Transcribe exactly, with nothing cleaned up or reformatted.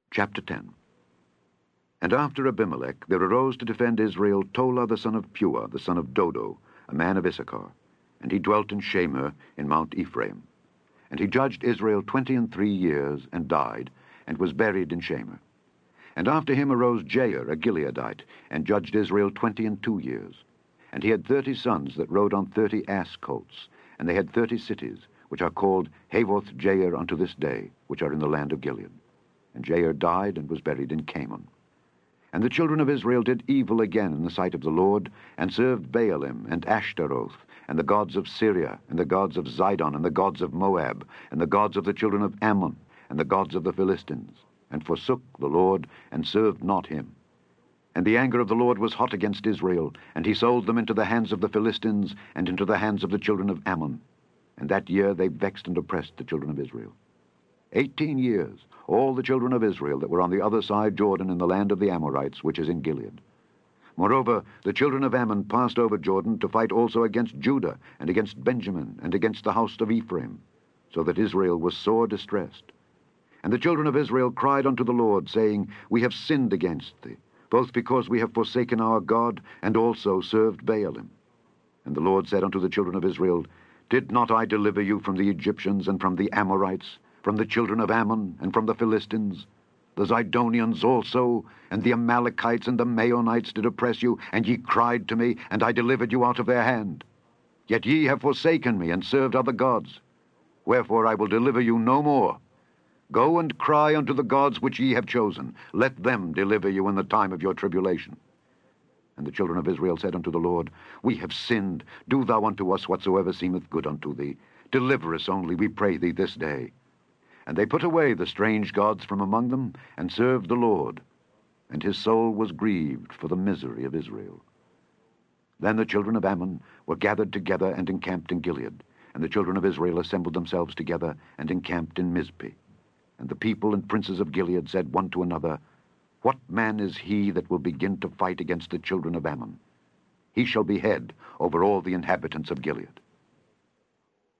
Chapter ten. And after Abimelech there arose to defend Israel Tola the son of Puah, the son of Dodo, a man of Issachar, and he dwelt in Shamir in Mount Ephraim. And he judged Israel twenty and three years, and died, and was buried in Shamir. And after him arose Jair, a Gileadite, and judged Israel twenty and two years. And he had thirty sons that rode on thirty ass colts, and they had thirty cities, which are called Havoth Jair unto this day, which are in the land of Gilead. And Jair died, and was buried in Canaan. And the children of Israel did evil again in the sight of the Lord, and served Baalim, and Ashtaroth, and the gods of Syria, and the gods of Zidon, and the gods of Moab, and the gods of the children of Ammon, and the gods of the Philistines, and forsook the Lord, and served not him. And the anger of the Lord was hot against Israel, and he sold them into the hands of the Philistines, and into the hands of the children of Ammon. And that year they vexed and oppressed the children of Israel. Eighteen years, all the children of Israel that were on the other side Jordan in the land of the Amorites, which is in Gilead. Moreover, the children of Ammon passed over Jordan to fight also against Judah, and against Benjamin, and against the house of Ephraim, so that Israel was sore distressed. And the children of Israel cried unto the Lord, saying, We have sinned against thee, both because we have forsaken our God, and also served Baalim. And the Lord said unto the children of Israel, Did not I deliver you from the Egyptians, and from the Amorites, from the children of Ammon, and from the Philistines? The Zidonians also, and the Amalekites, and the Maonites did oppress you, and ye cried to me, and I delivered you out of their hand. Yet ye have forsaken me, and served other gods. Wherefore I will deliver you no more. Go and cry unto the gods which ye have chosen. Let them deliver you in the time of your tribulation. And the children of Israel said unto the Lord, We have sinned. Do thou unto us whatsoever seemeth good unto thee. Deliver us only, we pray thee, this day. And they put away the strange gods from among them, and served the Lord. And his soul was grieved for the misery of Israel. Then the children of Ammon were gathered together and encamped in Gilead. And the children of Israel assembled themselves together and encamped in Mizpeh. And the people and princes of Gilead said one to another, What man is he that will begin to fight against the children of Ammon? He shall be head over all the inhabitants of Gilead.